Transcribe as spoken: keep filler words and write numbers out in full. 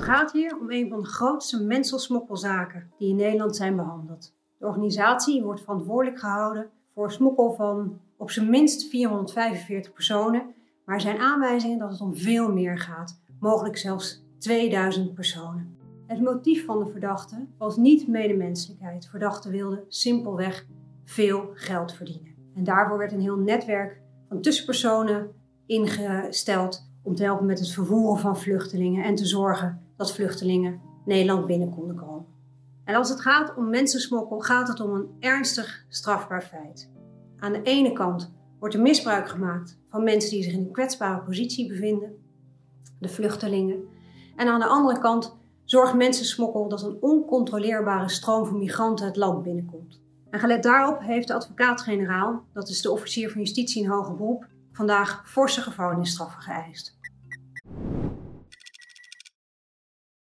gaat hier om een van de grootste mensensmokkelzaken die in Nederland zijn behandeld. De organisatie wordt verantwoordelijk gehouden voor smokkel van op zijn minst vierhonderdvijfenveertig personen, maar er zijn aanwijzingen dat het om veel meer gaat, mogelijk zelfs tweeduizend personen. Het motief van de verdachte was niet medemenselijkheid. Verdachten wilden simpelweg veel geld verdienen. En daarvoor werd een heel netwerk van tussenpersonen ingesteld om te helpen met het vervoeren van vluchtelingen en te zorgen dat vluchtelingen Nederland binnen konden komen. En als het gaat om mensensmokkel, gaat het om een ernstig strafbaar feit. Aan de ene kant wordt er misbruik gemaakt van mensen die zich in een kwetsbare positie bevinden, de vluchtelingen. En aan de andere kant zorgt mensensmokkel dat een oncontroleerbare stroom van migranten het land binnenkomt. En gelet daarop heeft de advocaat-generaal, dat is de officier van justitie in hoger beroep, vandaag forse gevangenisstraffen geëist.